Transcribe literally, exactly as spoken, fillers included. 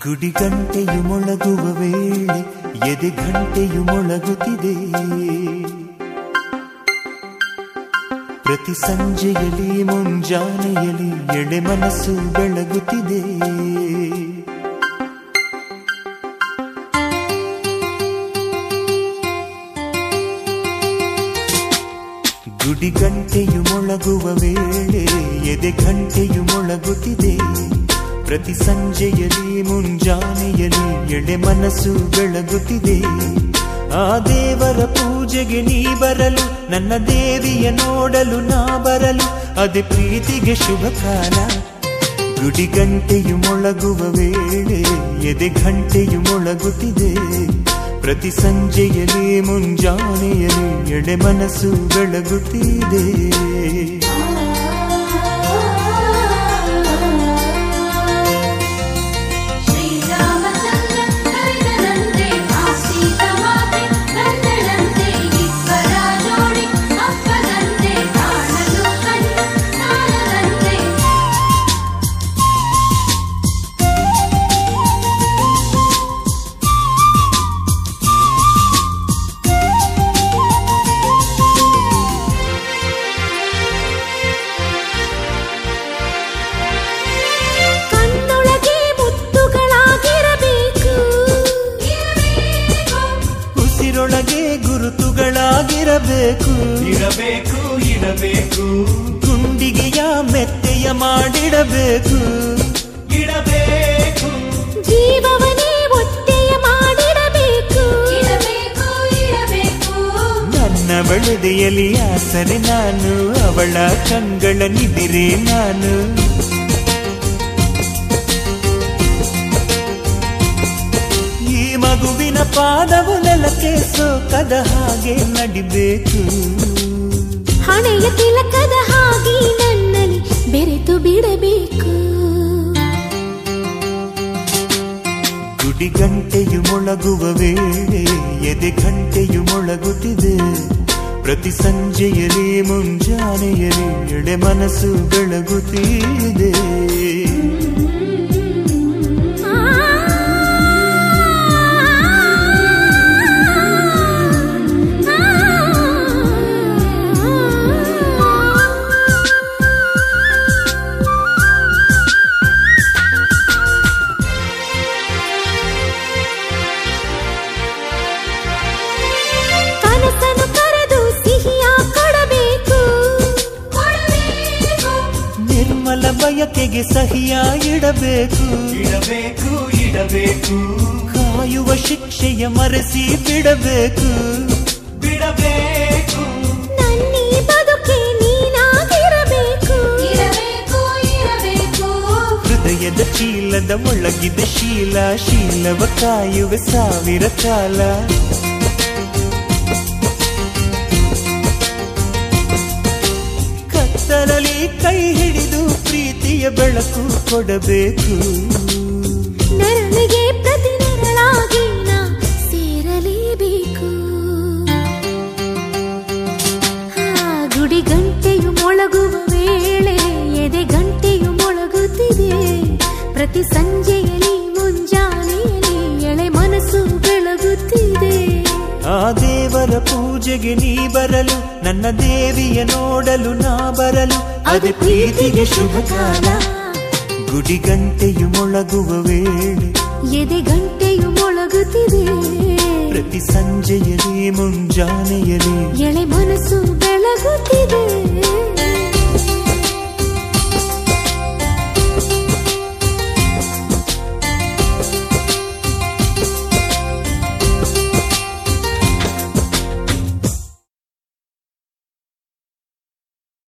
ಗುಡಿಗಂಟೆಯು ಮೊಳಗುವ ವೇಳೆ ಎದೆ ಗಂಟೆಯು ಮೊಳಗುತ್ತಿದೆ. ಪ್ರತಿ ಸಂಜೆಯಲ್ಲಿ ಮುಂಜಾನೆಯಲ್ಲಿ ಎಳೆ ಮನಸ್ಸು ಬೆಳಗುತ್ತಿದೆ. ಗುಡಿಗಂಟೆಯು ಮೊಳಗುವ ವೇಳೆ ಎದೆ ಗಂಟೆಯು ಮೊಳಗುತ್ತಿದೆ. ಪ್ರತಿ ಸಂಜೆಯಲ್ಲಿ ಮುಂಜಾನೆಯಲ್ಲಿ ಎಳೆ ಮನಸ್ಸು ಬೆಳಗುತ್ತಿದೆ. ಆ ದೇವರ ಪೂಜೆಗೆ ನೀ ಬರಲು, ನನ್ನ ದೇವಿಯ ನೋಡಲು ನಾ ಬರಲು, ಅದೇ ಪ್ರೀತಿಗೆ ಶುಭ ಕಾಲ. ಗುಡಿಗಂಟೆಯು ಮೊಳಗುವ ವೇಳೆ ಎದೆ ಗಂಟೆಯು ಮೊಳಗುತ್ತಿದೆ. ಪ್ರತಿ ಸಂಜೆಯಲ್ಲಿ ಮುಂಜಾನೆಯಲ್ಲಿ ಎಳೆ ಮನಸ್ಸು ಬೆಳಗುತ್ತಿದೆ. ಉಸಿರೊಳಗೆ ಗುರುತುಗಳಾಗಿರಬೇಕು, ಇರಬೇಕು ಇರಬೇಕು. ಗುಂಡಿಗೆಯ ಮೆತ್ತೆಯ ಮಾಡಿಡಬೇಕು, ಇಡಬೇಕು. ಜೀವವನೇ ಒತ್ತೆಯ ಮಾಡಿಡಬೇಕು, ಇರಬೇಕು ಇರಬೇಕು. ನನ್ನ ಬಳುದೆಯಲ್ಲಿ ಆಸರೆ ನಾನು, ಅವಳ ಕಂಗಳ ನಿದಿರೆ ನಾನು. ಈ ಮಗುವಿನ ಪಾದವು ನೆಲಕ್ಕೆ ಸೋಕದ ಹಾಗೆ ನಡಿಬೇಕು. ಹಣೆಯ ತಿಲಕದ ಹಾಗೆ ನನ್ನಲ್ಲಿ ಬೆರೆತು ಬಿಡಬೇಕು. ಗುಡಿಗಂಟೆಯು ಮೊಳಗುವ ವೇಳೆ ಎದೆ ಗಂಟೆಯು ಮೊಳಗುತ್ತಿದೆ. ಪ್ರತಿ ಸಂಜೆಯಲ್ಲಿ ಮುಂಜಾನೆಯಲ್ಲಿ ಎಳೆ ಮನಸ್ಸು ಬೆಳಗುತ್ತಿದೆ. ಕನಸನ್ನು ಕರೆದು ಸಿಹಿಯ ಕೊಡಬೇಕು, ನಿರ್ಮಲ ಬಯಕೆಗೆ ಸಹಿಯ ಇಡಬೇಕು, ಇಡಬೇಕು ಇಡಬೇಕು. ಕಾಯುವ ಶಿಕ್ಷೆಯ ಮರೆಸಿ ಬಿಡಬೇಕು, ಬಿಡಬೇಕು. ನನ್ನೀ ಬದುಕೆ ನೀನಾಗಿರಬೇಕು, ಇರಬೇಕು ಇರಬೇಕು. ಹೃದಯದ ಚೀಲದ ಒಳಗಿದ ಶೀಲ, ಶೀಲವ ಕಾಯುವ ಸಾವಿರ ಕಾಲ. ಕತ್ತಲಲ್ಲಿ ಕೈ ಹಿಡಿದು ಪ್ರೀತಿಯ ಬೆಳಕು ಕೊಡಬೇಕು. ನೆರಳಿಗೆ ಪ್ರತಿ ನೆರಳಾಗಿ ನಾ ಸೇರಲೇಬೇಕು. ಗುಡಿ ಗಂಟೆಯು ಮೊಳಗುವ ವೇಳೆ ಎದೆ ಗಂಟೆಯು ಮೊಳಗುತ್ತಿದೆ. ಪ್ರತಿ ಸಂಜೆಯಲ್ಲಿ ಮುಂಜಾನೆಯಲ್ಲಿ ಎಳೆ ಮನಸ್ಸು ಬೆಳಗುತ್ತಿದೆ. ಆ ದೇವರ ಪೂಜೆಗೆ ನೀ ಬರಲು, ನನ್ನ ದೇವಿಯ ನೋಡಲು ನಾ ಬರಲು, ಅದೇ ಪ್ರೀತಿಗೆ ಶುಭ ಕಾಲ. ಗುಡಿಗಂಟೆಯು ಮೊಳಗುವ ವೇಳೆ ಎದೆ ಗಂಟೆಯು ಮೊಳಗುತ್ತಿದೆ. ಪ್ರತಿ ಸಂಜೆಯಲ್ಲಿ ಮುಂಜಾನೆಯಲ್ಲಿ ಎಳೆ ಮನಸ್ಸು ಬೆಳಗುತ್ತಿದೆ.